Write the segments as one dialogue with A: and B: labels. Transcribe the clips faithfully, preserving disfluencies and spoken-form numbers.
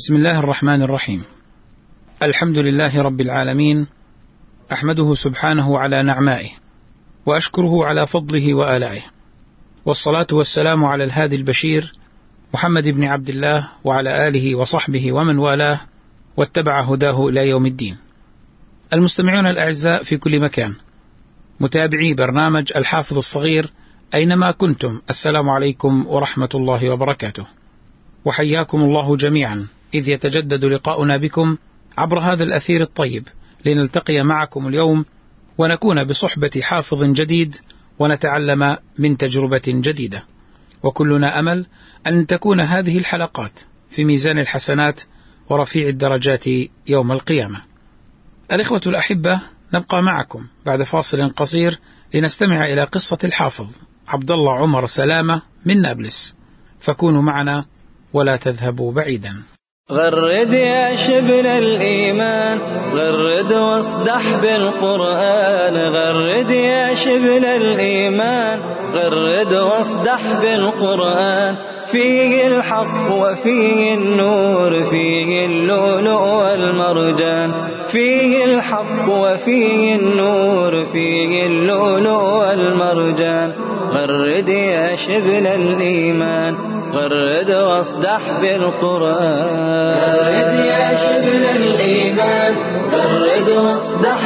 A: بسم الله الرحمن الرحيم. الحمد لله رب العالمين، أحمده سبحانه على نعمائه وأشكره على فضله وآلائه، والصلاة والسلام على الهادي البشير محمد بن عبد الله وعلى آله وصحبه ومن والاه واتبع هداه إلى يوم الدين. المستمعون الأعزاء في كل مكان، متابعي برنامج الحافظ الصغير أينما كنتم، السلام عليكم ورحمة الله وبركاته، وحياكم الله جميعا إذ يتجدد لقاؤنا بكم عبر هذا الأثير الطيب، لنلتقي معكم اليوم ونكون بصحبة حافظ جديد ونتعلم من تجربة جديدة، وكلنا أمل أن تكون هذه الحلقات في ميزان الحسنات ورفيع الدرجات يوم القيامة. الإخوة الأحبة، نبقى معكم بعد فاصل قصير لنستمع إلى قصة الحافظ عبد الله عمر سلامة من نابلس، فكونوا معنا ولا تذهبوا بعيدا.
B: غرد يا شبل الإيمان، غرد واصدح بالقرآن، غرد يا شبل الإيمان، غرد واصدح بالقرآن، فيه الحق وفيه النور، فيه اللؤلؤ والمرجان، فيه الحق وفيه النور، فيه اللؤلؤ والمرجان. غرد يا شبل الإيمان، غرد واصدح بالقرآن، غرد يا شبل الإيمان، غرد واصدح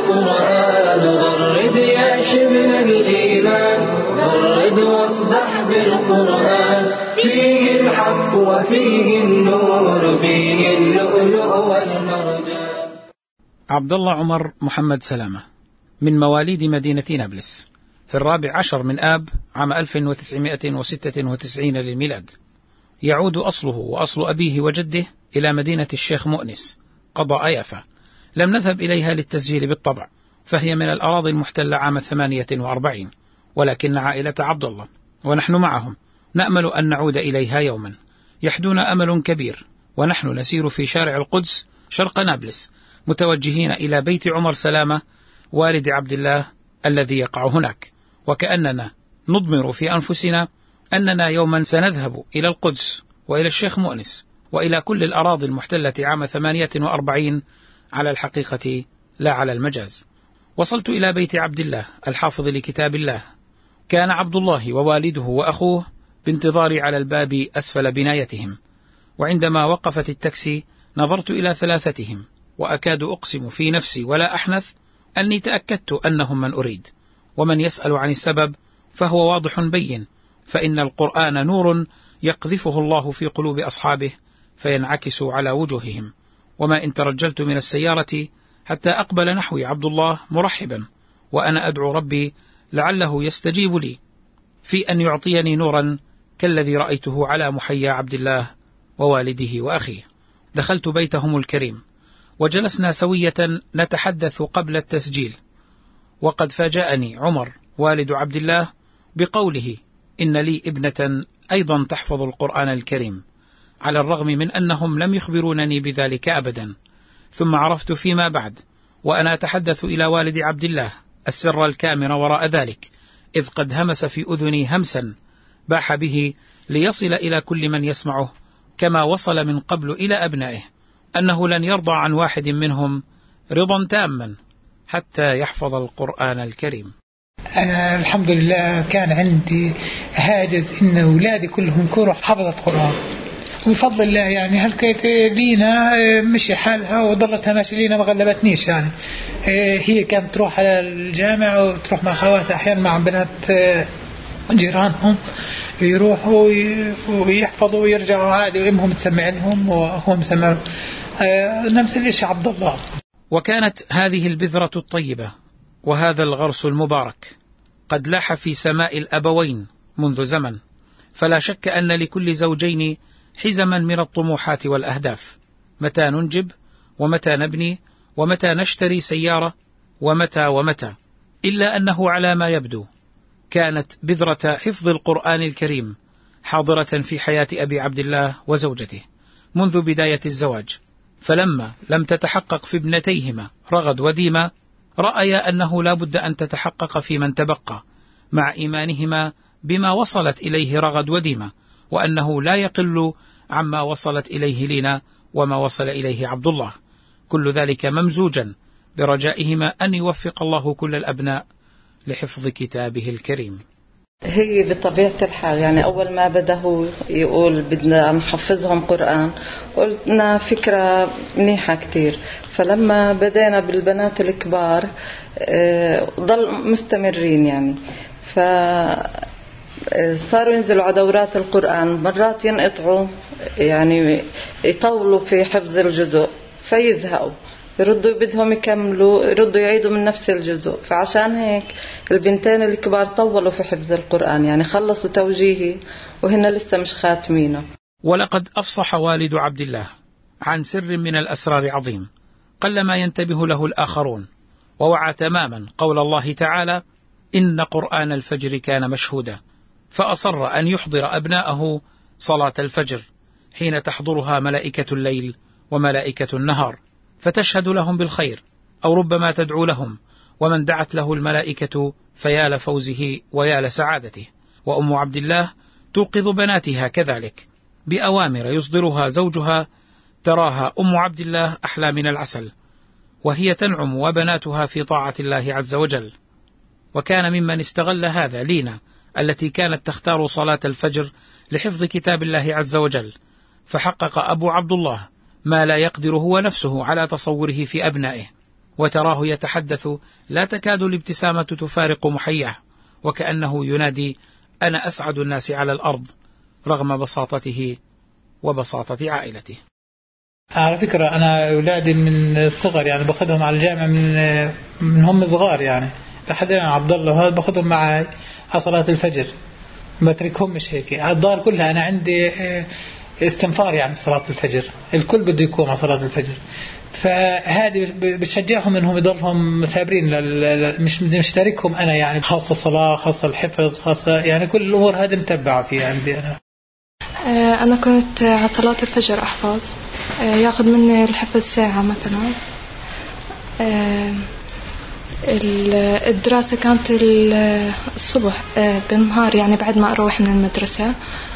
B: بالقرآن، غرد يا شبل الإيمان، غرد واصدح بالقرآن، فيه الحق وفيه النور، فيه اللؤلؤ والمرجان.
A: عبد الله عمر محمد سلامة من مواليد مدينة نابلس في الرابع عشر من آب عام ألف وتسعمائة وستة وتسعين للميلاد. يعود أصله وأصل أبيه وجده إلى مدينة الشيخ مؤنس قضاء يافا. لم نذهب إليها للتسجيل بالطبع، فهي من الأراضي المحتلة عام ثمانية وأربعين، ولكن عائلة عبد الله ونحن معهم نأمل أن نعود إليها يوما. يحدونا أمل كبير ونحن نسير في شارع القدس شرق نابلس متوجهين إلى بيت عمر سلامة والد عبد الله الذي يقع هناك، وكأننا نضمر في أنفسنا أننا يوما سنذهب إلى القدس وإلى الشيخ مؤنس وإلى كل الأراضي المحتلة عام ثمانية وأربعين على الحقيقة لا على المجاز. وصلت إلى بيت عبد الله الحافظ لكتاب الله. كان عبد الله ووالده وأخوه بانتظاري على الباب أسفل بنايتهم، وعندما وقفت التاكسي نظرت إلى ثلاثتهم وأكاد أقسم في نفسي ولا أحنث أني تأكدت أنهم من أريد، ومن يسأل عن السبب فهو واضح بين، فإن القرآن نور يقذفه الله في قلوب أصحابه فينعكس على وجوههم. وما إن ترجلت من السيارة حتى أقبل نحوي عبد الله مرحبا، وأنا أدعو ربي لعله يستجيب لي في أن يعطيني نورا كالذي رأيته على محيا عبد الله ووالده وأخيه. دخلت بيتهم الكريم وجلسنا سوية نتحدث قبل التسجيل، وقد فاجأني عمر والد عبد الله بقوله إن لي ابنة أيضا تحفظ القرآن الكريم، على الرغم من أنهم لم يخبرونني بذلك أبدا. ثم عرفت فيما بعد وأنا أتحدث إلى والد عبد الله السر الكامن وراء ذلك، إذ قد همس في أذني همسا باح به ليصل إلى كل من يسمعه كما وصل من قبل إلى أبنائه، أنه لن يرضى عن واحد منهم رضا تاما حتى يحفظ القرآن الكريم.
C: أنا الحمد لله كان عندي هاجس إن أولادي كلهم يكونوا حفظة قرآن، وبفضل الله يعني هالكيت لينا مشي حالها وضلتها ماشي لينا، ما غلبتنيش. يعني هي كانت تروح على الجامعة وتروح مع خواتها أحيانا مع بنات جيرانهم، يروحوا ويحفظوا ويرجعوا عادي، وإمهم تسمع لهم وأخوهم مسمع نفس الشيء عبد الله.
A: وكانت هذه البذرة الطيبة وهذا الغرس المبارك قد لاح في سماء الأبوين منذ زمن، فلا شك أن لكل زوجين حزما من الطموحات والأهداف، متى ننجب ومتى نبني ومتى نشتري سيارة ومتى ومتى، إلا أنه على ما يبدو كانت بذرة حفظ القرآن الكريم حاضرة في حياة أبي عبد الله وزوجته منذ بداية الزواج، فلما لم تتحقق في ابنتيهما رغد وديما رأيا أنه لا بد أن تتحقق في من تبقى، مع إيمانهما بما وصلت إليه رغد وديما، وأنه لا يقل عما وصلت إليه لينا وما وصل إليه عبد الله، كل ذلك ممزوجا برجائهما أن يوفق الله كل الأبناء لحفظ كتابه الكريم.
D: هي بطبيعة الحال يعني أول ما بدأ هو يقول بدنا نحفظهم قرآن، قلنا فكرة منيحة كتير. فلما بدأنا بالبنات الكبار ضل مستمرين يعني، فصاروا ينزلوا على دورات القرآن، مرات ينقطعوا يعني يطولوا في حفظ الجزء فيزهقوا، يردوا بدهم يكملوا، يردوا يعيدوا من نفس الجزء. فعشان هيك البنتين الكبار طولوا في حفظ القرآن، يعني خلصوا توجيهي وهن لسه مش خاتمينه.
A: ولقد أفصح والد عبد الله عن سر من الأسرار عظيم قلما ينتبه له الآخرون، ووعى تماما قول الله تعالى: إن قرآن الفجر كان مشهودا، فأصر أن يحضر أبناءه صلاة الفجر حين تحضرها ملائكة الليل وملائكة النهار، فتشهد لهم بالخير أو ربما تدعو لهم، ومن دعت له الملائكة فيا لفوزه ويا لسعادته. وأم عبد الله توقظ بناتها كذلك بأوامر يصدرها زوجها، تراها أم عبد الله أحلى من العسل، وهي تنعم وبناتها في طاعة الله عز وجل. وكان ممن استغل هذا لينا التي كانت تختار صلاة الفجر لحفظ كتاب الله عز وجل، فحقق أبو عبد الله ما لا يقدر هو نفسه على تصوره في أبنائه، وتراه يتحدث لا تكاد الابتسامة تفارق محياه، وكأنه ينادي: أنا أسعد الناس على الأرض، رغم بساطته وبساطة عائلته.
C: على فكرة أنا أولادي من الصغر يعني باخذهم على الجامعة من من هم صغار، يعني لحد عبد الله هذا باخذهم معي على صلاة الفجر، ما تركهم مش هيك. الدار كلها أنا عندي استنفار يعني صلاة الفجر، الكل بده يقوم على صلاة الفجر، فهذه بتشجعهم انهم يضلهم مثابرين، مش مشتركهم انا يعني، خاصة الصلاة، خاصة الحفظ، خاصة يعني كل الامور هذه متبعة فيها عندي انا.
E: انا كنت على صلاة الفجر احفظ، ياخذ مني الحفظ ساعة مثلا. الدراسة كانت الصبح بالنهار يعني بعد ما اروح من المدرسة،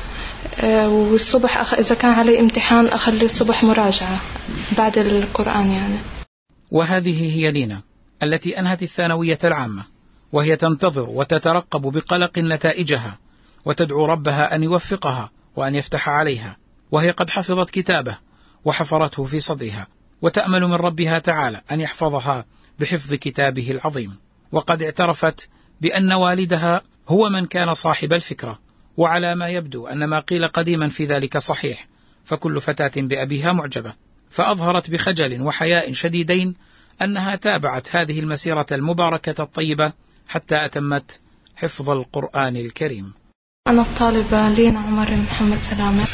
E: والصبح أخ... إذا كان علي امتحان أخلي الصبح مراجعة بعد القرآن يعني.
A: وهذه هي لينا التي أنهت الثانوية العامة، وهي تنتظر وتترقب بقلق نتائجها، وتدعو ربها أن يوفقها وأن يفتح عليها، وهي قد حفظت كتابه وحفرته في صدرها، وتأمل من ربها تعالى أن يحفظها بحفظ كتابه العظيم. وقد اعترفت بأن والدها هو من كان صاحب الفكرة، وعلى ما يبدو أن ما قيل قديما في ذلك صحيح، فكل فتاة بأبيها معجبة. فأظهرت بخجل وحياء شديدين أنها تابعت هذه المسيرة المباركة الطيبة حتى أتمت حفظ القرآن الكريم.
E: أنا الطالبة لينا عمر محمد سلامة،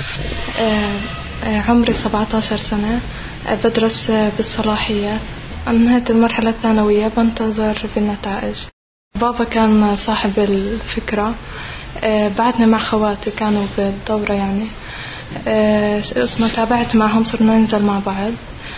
E: عمري سبعة عشر سنة، بدرس بالصلاحيات، انهيت المرحلة الثانوية بنتظر بالنتائج. بابا كان صاحب الفكرة، بعدنا مع خواتي كانوا بالدورة يعني، اسمه تابعت معهم، صرنا ننزل مع بعض،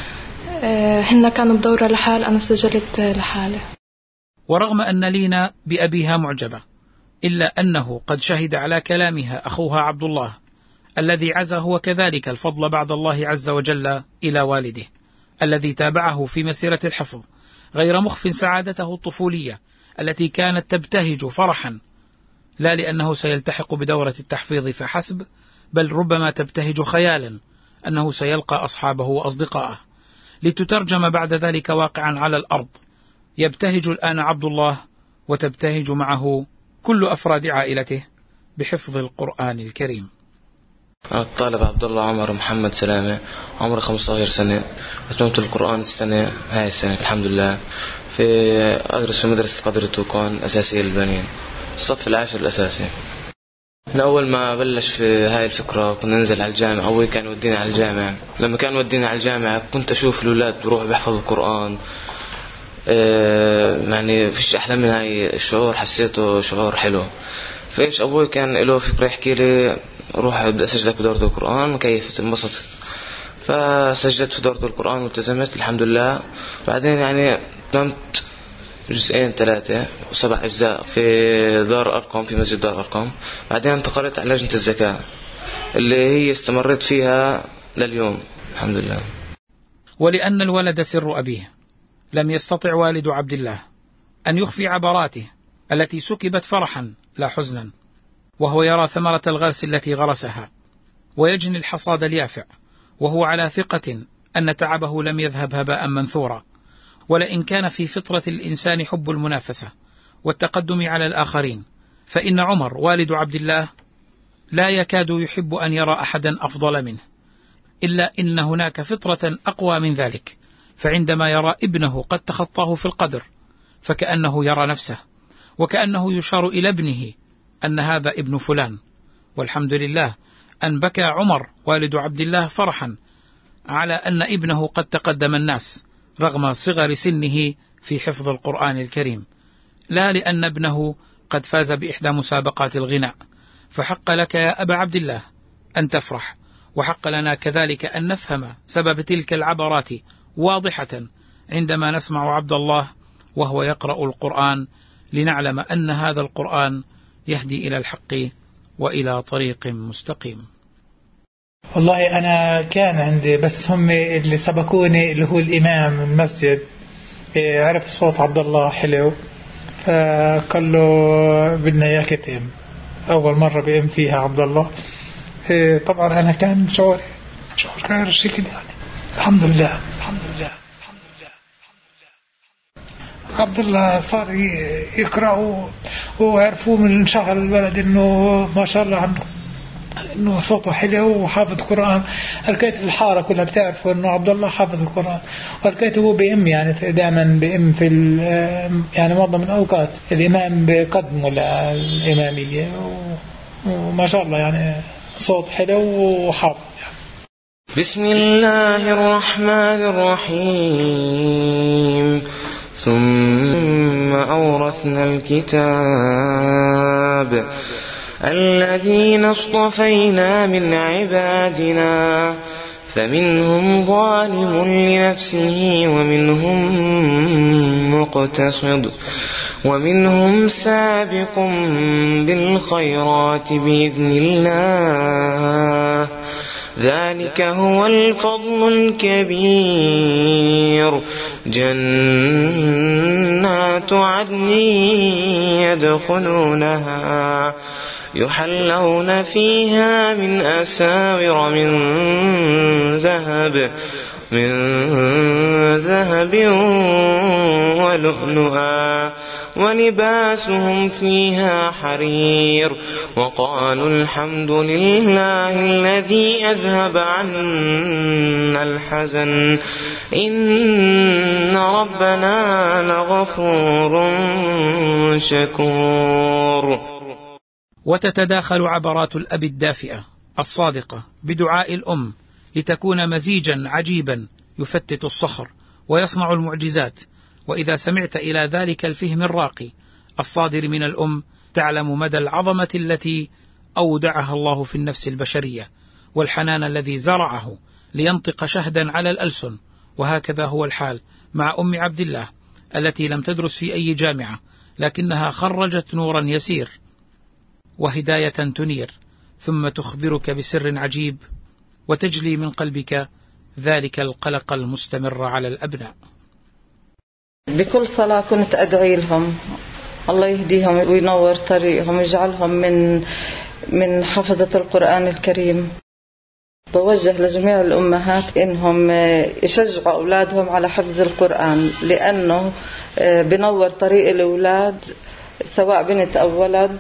E: هن كانوا بدورة لحال، أنا سجلت لحالي.
A: ورغم أن لينا بأبيها معجبة، إلا أنه قد شهد على كلامها أخوها عبد الله الذي عزى هو كذلك الفضل بعد الله عز وجل إلى والده الذي تابعه في مسيرة الحفظ، غير مخف سعادته الطفولية التي كانت تبتهج فرحا، لا لأنه سيلتحق بدورة التحفيظ فحسب، بل ربما تبتهج خيالا أنه سيلقى أصحابه وأصدقائه، لتترجم بعد ذلك واقعا على الأرض. يبتهج الآن عبد الله وتبتهج معه كل أفراد عائلته بحفظ القرآن الكريم.
F: أنا الطالب عبد الله عمر محمد سلامة، عمري خمسة عشر سنة، أتممت القرآن السنة هاي السنة الحمد لله، في أدرس في مدرسة قدر التوقان أساسية للبنين، الصف العاشر الأساسي. من أول ما بلش في هاي الفكرة كنا ننزل على الجامعة، أول كان ودينا على الجامعة، لما كان ودينا على الجامعة كنت أشوف الأولاد بروح بيحفظوا القرآن، اه يعني فيش أحلى من هاي الشعور، حسيته شعور حلو. فإيش أبوي كان له فكرة يحكي لي روح بدي أسجلك بدورة القرآن، كيف انبسطت، فسجلت في دورة القرآن والتزمت الحمد لله. بعدين يعني تمت جزئين ثلاثة وسبع أجزاء في دار أرقام، في مسجد دار أرقام. بعدين انتقلت على لجنة الزكاة، اللي هي استمرت فيها لليوم الحمد لله.
A: ولأن الولد سر أبيه لم يستطع والد عبد الله أن يخفي عبراته التي سكبت فرحا لا حزنا، وهو يرى ثمرة الغرس التي غرسها ويجني الحصاد اليافع، وهو على ثقة أن تعبه لم يذهب هباء منثورا. ولئن كان في فطرة الإنسان حب المنافسة والتقدم على الآخرين، فإن عمر والد عبد الله لا يكاد يحب أن يرى أحدا أفضل منه، إلا إن هناك فطرة أقوى من ذلك، فعندما يرى ابنه قد تخطاه في القدر فكأنه يرى نفسه، وكأنه يشار إلى ابنه أن هذا ابن فلان. والحمد لله أن بكى عمر والد عبد الله فرحا على أن ابنه قد تقدم الناس رغم صغر سنه في حفظ القرآن الكريم، لا لأن ابنه قد فاز بإحدى مسابقات الغناء. فحق لك يا أبا عبد الله أن تفرح، وحق لنا كذلك أن نفهم سبب تلك العبرات واضحة عندما نسمع عبد الله وهو يقرأ القرآن، لنعلم أن هذا القرآن يهدي إلى الحق وإلى طريق مستقيم.
C: والله أنا كان عندي بس هم اللي سبقوني اللي هو الإمام المسجد، عرف صوت عبد الله حلو فقال له بدنا إياه كتم، أول مرة بيم فيها عبد الله. طبعا أنا كان شعور شعور غير الشكل يعني. الحمد لله الحمد لله الحمد لله الحمد لله. عبد الله صار يقرأ وعرفوه من شهر الولد إنه ما شاء الله عنده إنه صوته حلو وحافظ القرآن. الكيت الحارة كلها بتعرفوا إنه عبد الله حافظ القرآن، والكيت هو بيم يعني دائما بيم في يعني معظم من الأوقات الإمام بيقدمه للإمامية، وما شاء الله يعني صوت حلو وحافظ يعني.
F: بسم الله الرحمن الرحيم. ثم أورثنا الكتاب الذين اصطفينا من عبادنا فمنهم ظالم لنفسه ومنهم مقتصد ومنهم سابق بالخيرات بإذن الله، ذلك هو الفضل الكبير. جنات عدن يدخلونها يحلون فيها من أساور من ذهب من ذهب ولؤلؤا ولباسهم فيها حرير. وقالوا الحمد لله الذي أذهب عنا الحزن إن ربنا لغفور شكور.
A: وتتداخل عبرات الأب الدافئة الصادقة بدعاء الأم لتكون مزيجا عجيبا يفتت الصخر ويصنع المعجزات. وإذا سمعت إلى ذلك الفهم الراقي الصادر من الأم تعلم مدى العظمة التي أودعها الله في النفس البشرية، والحنان الذي زرعه لينطق شهدا على الألسن. وهكذا هو الحال مع أم عبد الله التي لم تدرس في أي جامعة، لكنها خرجت نورا يسير وهداية تنير، ثم تخبرك بسر عجيب وتجلي من قلبك ذلك القلق المستمر على الأبناء.
D: بكل صلاة كنت أدعي لهم الله يهديهم وينور طريقهم ويجعلهم من من حفظة القرآن الكريم. بوجه لجميع الأمهات إنهم يشجعوا أولادهم على حفظ القرآن، لأنه بنور طريق الأولاد سواء بنت أو ولد.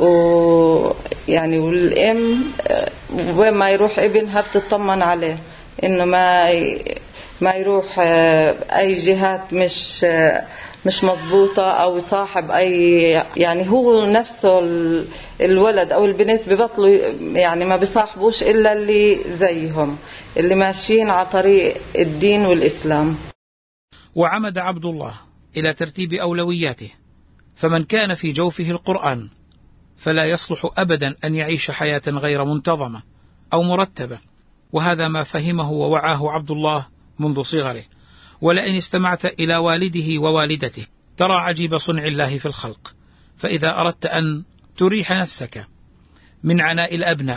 D: ويعني والأم وين ما يروح ابنها بتطمن عليه إنه ما ما يروح أي جهات مش مش مضبوطة أو صاحب أي يعني هو نفسه الولد أو البنت ببطلوا يعني ما بيصاحبوش إلا اللي زيهم اللي ماشيين على طريق الدين والإسلام.
A: وعمد عبد الله إلى ترتيب أولوياته، فمن كان في جوفه القرآن فلا يصلح أبدا أن يعيش حياة غير منتظمة أو مرتبة، وهذا ما فهمه ووعاه عبد الله منذ صغره. ولئن استمعت إلى والده ووالدته ترى عجيب صنع الله في الخلق. فإذا أردت أن تريح نفسك من عناء الأبناء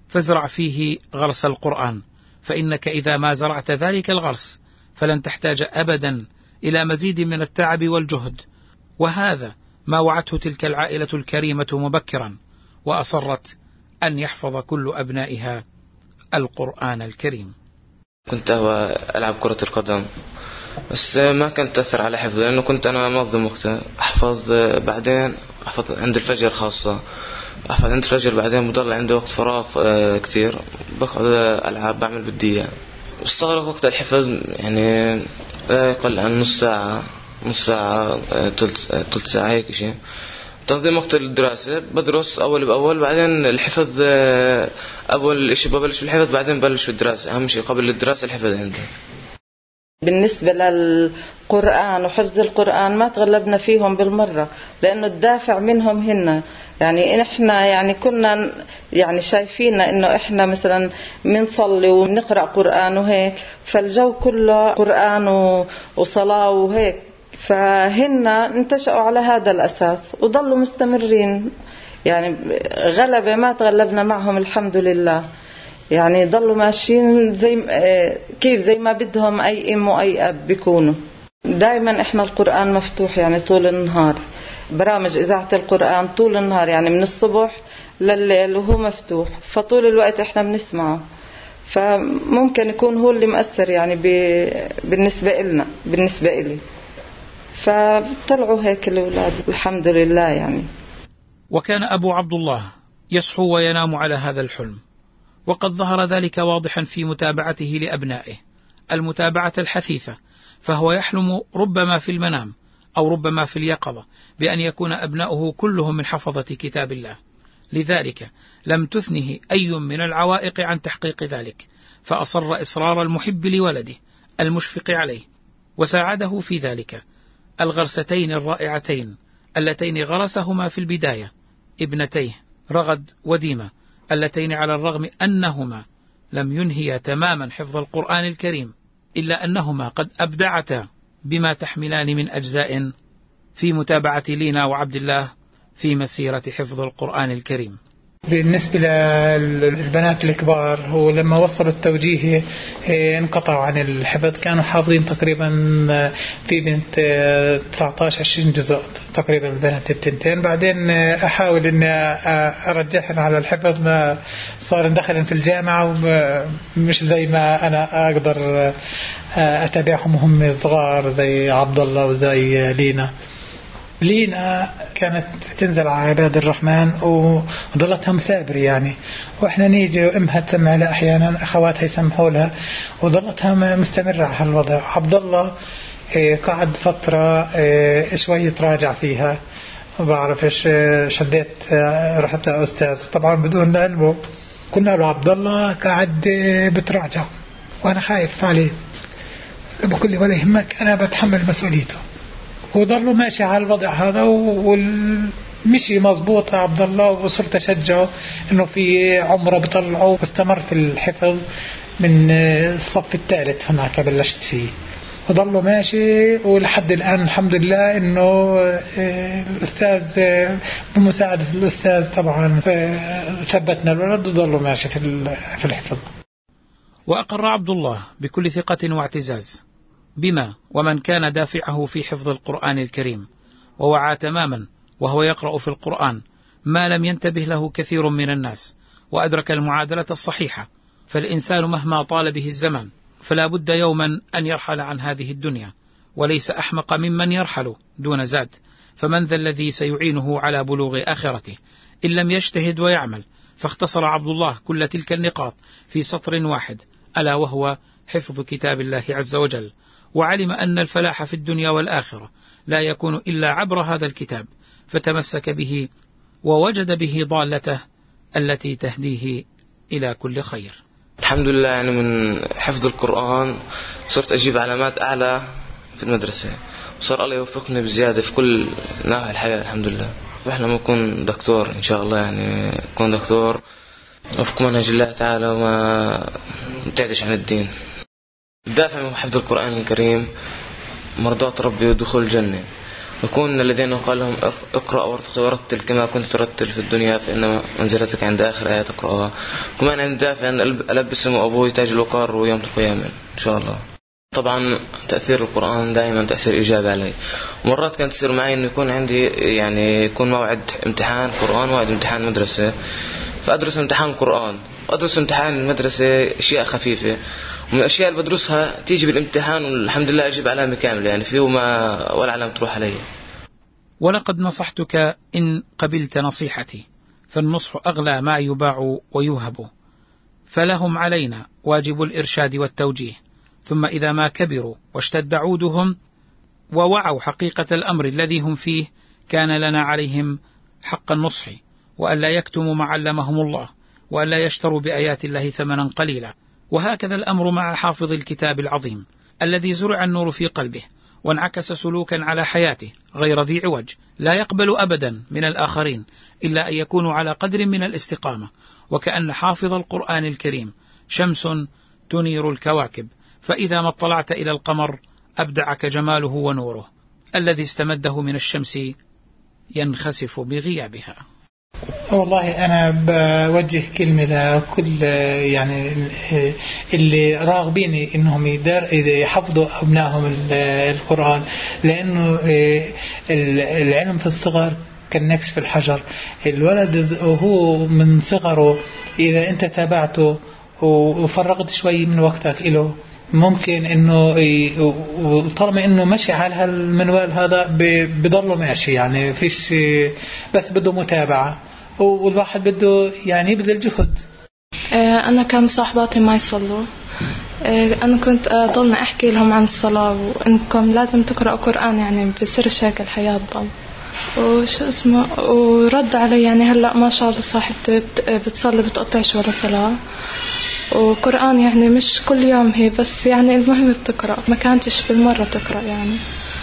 A: فازرع فيه غرس القرآن، فإنك إذا ما زرعت ذلك الغرس فلن تحتاج أبدا إلى مزيد من التعب والجهد. وهذا ما وعته تلك العائلة الكريمة مبكرا، وأصرت أن يحفظ كل أبنائها القرآن الكريم.
F: كنت ألعب كرة القدم بس ما كنت تأثر على حفظه، لأنه كنت أنا منظم وقتها أحفظ، بعدين أحفظ عند الفجر خاصة، أحفظ عند الفجر، بعدين بضل عندي وقت فراغ كتير بقعد ألعب بعمل بدية. استغرق وقت الحفظ يعني لا يقل عن نص ساعة نص ساعة ثلث ساعة هيك شيء. تنظيم وقت الدراسة بدرس أول بأول، بعدين الحفظ أول إشي ببلش بالحفظ، بعدين ببلش بالدراسة. أهم شيء قبل الدراسة الحفظ عندي.
D: بالنسبة للقرآن وحفظ القرآن ما تغلبنا فيهم بالمرة، لأنه الدافع منهم هنا يعني إحنا يعني كنا يعني شايفين إنه إحنا مثلا منصلي ونقرأ قرآن وهيك، فالجو كله قرآن وصلاة وهيك، فهن انتشأوا على هذا الأساس وضلوا مستمرين. يعني غلبة ما تغلبنا معهم الحمد لله، يعني ضلوا ماشيين زي كيف زي ما بدهم أي أم وأي أب بيكونوا. دائما إحنا القرآن مفتوح يعني طول النهار، برامج إذاعة القرآن طول النهار يعني من الصبح لليل وهو مفتوح، فطول الوقت إحنا بنسمعه. فممكن يكون هو اللي مؤثر يعني بالنسبة لنا بالنسبة إلي، فطلعوا هيك الأولاد الحمد لله يعني.
A: وكان أبو عبد الله يصحو وينام على هذا الحلم، وقد ظهر ذلك واضحا في متابعته لأبنائه المتابعة الحثيثة، فهو يحلم ربما في المنام أو ربما في اليقظة بأن يكون أبناؤه كلهم من حفظة كتاب الله. لذلك لم تثنه أي من العوائق عن تحقيق ذلك، فأصر إصرار المحب لولده المشفق عليه، وساعده في ذلك الغرستين الرائعتين اللتين غرسهما في البداية ابنتيه رغد وديمة، اللتين على الرغم أنهما لم ينهيا تماما حفظ القرآن الكريم، إلا أنهما قد أبدعتا بما تحملان من أجزاء في متابعة لينا وعبد الله في مسيرة حفظ القرآن الكريم.
C: بالنسبة للبنات الكبار، هو لما وصلوا التوجيه انقطعوا عن الحفظ، كانوا حافظين تقريبا في بنت تسعة عشر عشرين جزء تقريبا البنات التنتين. بعدين أحاول أن أرجحن على الحفظ، ما صار ندخلن في الجامعة ومش زي ما أنا أقدر أتابعهم وهم صغار زي عبد الله وزي لينا. لينا كانت تنزل على عباد الرحمن وضلتها مثابر يعني، واحنا نيجي وامها تسمع لها احيانا، اخواتها يسمحوا لها، وضلتها مستمره على هالوضع. عبد الله قعد فتره شويه تراجع فيها، ما بعرفش شديت رحت استاذ طبعا بدون علمه، قلنا له عبد الله قاعد بتراجع وانا خايف عليه، بقول لي ولا يهمك انا بتحمل مسؤوليته. وضلوا ماشي على الوضع هذا والمشي مضبوط عبد الله، وصرت أشجعه إنه في عمره بطلعه، واستمر في الحفظ من الصف الثالث هناك بلشت فيه، وضلوا ماشي ولحد الآن الحمد لله إنه الأستاذ بمساعدة الأستاذ طبعا ثبتنا الولد وضلوا ماشي في الحفظ.
A: وأقر عبد الله بكل ثقة واعتزاز بما ومن كان دافعه في حفظ القرآن الكريم، ووعى تماما وهو يقرأ في القرآن ما لم ينتبه له كثير من الناس، وأدرك المعادلة الصحيحة. فالإنسان مهما طال به الزمان فلا بد يوما أن يرحل عن هذه الدنيا، وليس أحمق ممن يرحل دون زاد، فمن ذا الذي سيعينه على بلوغ آخرته إن لم يجتهد ويعمل. فاختصر عبد الله كل تلك النقاط في سطر واحد، ألا وهو حفظ كتاب الله عز وجل، وعلم أن الفلاح في الدنيا والآخرة لا يكون إلا عبر هذا الكتاب، فتمسك به ووجد به ضالته التي تهديه إلى كل خير.
F: الحمد لله يعني من حفظ القرآن صرت أجيب علامات أعلى في المدرسة، وصار الله يوفقني بزيادة في كل نواحي الحياة الحمد لله. وإحنا بنكون دكتور إن شاء الله، يعني أكون دكتور وفق منهج الله تعالى وما نبتعدش عن الدين. الدافع من حفظ القرآن الكريم مرضاة ربي ودخول الجنة، يكون الذين قال لهم اقرأ ورتل كما كنت ترتل في الدنيا فإن منزلتك عند آخر آية تقرأها. كمان عند دافع أن ألبس أبوي تاج الوقار ويوم القيامة إن شاء الله. طبعا تأثير القرآن دائما تأثير إيجابي علي. مرات كانت تصير معي إنه يكون عندي يعني يكون موعد امتحان قرآن موعد امتحان مدرسة، فأدرس امتحان قرآن وأدرس امتحان المدرسة أشياء خفيفة، ومن الأشياء اللي بدرسها تيجي بالامتحان والحمد لله أجيب علامة كاملة، يعني فيه ما ولا علامة تروح علي.
A: ولقد نصحتك إن قبلت نصيحتي، فالنصح أغلى ما يباع ويوهب، فلهم علينا واجب الإرشاد والتوجيه، ثم إذا ما كبروا واشتد عودهم ووعوا حقيقة الأمر الذي هم فيه كان لنا عليهم حق النصح، وألا يكتموا ما علمهم الله، وألا يشتروا بآيات الله ثمنا قليلا. وهكذا الأمر مع حافظ الكتاب العظيم الذي زرع النور في قلبه وانعكس سلوكا على حياته غير ذي عوج، لا يقبل أبدا من الآخرين إلا أن يكونوا على قدر من الاستقامة، وكأن حافظ القرآن الكريم شمس تنير الكواكب، فإذا ما اطلعت إلى القمر أبدعك جماله ونوره، الذي استمده من الشمس ينخسف بغيابها.
C: والله أنا بوجه كلمة لكل يعني اللي راغبين إنهم يحفظوا أبنائهم القرآن، لأنه العلم في الصغر كالنكش في الحجر. الولد وهو من صغره إذا أنت تابعته وفرغت شوي من وقتك له ممكن إنه طالما إنه ماشي على هالمنوال هذا بضله ماشي، يعني فيش، بس بده متابعة والواحد بده يعني يبذل جهد.
E: أنا كان صاحباتي ما يصلوا، أنا كنت ضلنا أحكي لهم عن الصلاة وإنكم لازم تقرأوا قرآن، يعني بصيرش هيك الحياة تضل وشو اسمه. ورد علي يعني هلأ ما شاء الله صاحبتي بتصلي بتقطعش ولا صلاة، وقرآن يعني مش كل يوم هي، بس يعني المهم بتقرأ، ما كانتش بالمرة تقرأ. يعني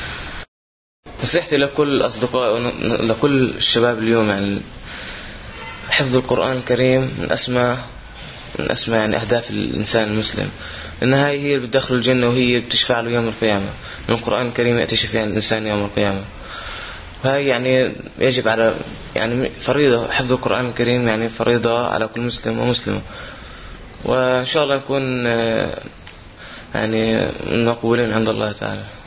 F: نصيحتي لكل أصدقاء لكل الشباب اليوم، يعني حفظ القرآن الكريم من أسمى من أسمى يعني أهداف الإنسان المسلم، إنها هي اللي بتدخل الجنة وهي بتشفع له يوم القيامة. من القرآن الكريم يأتي شفيع الإنسان يوم القيامة. هاي يعني يجب على يعني فريضة حفظ القرآن الكريم، يعني فريضة على كل مسلم ومسلمة، وإن شاء الله نكون يعني مقبولين عند الله تعالى.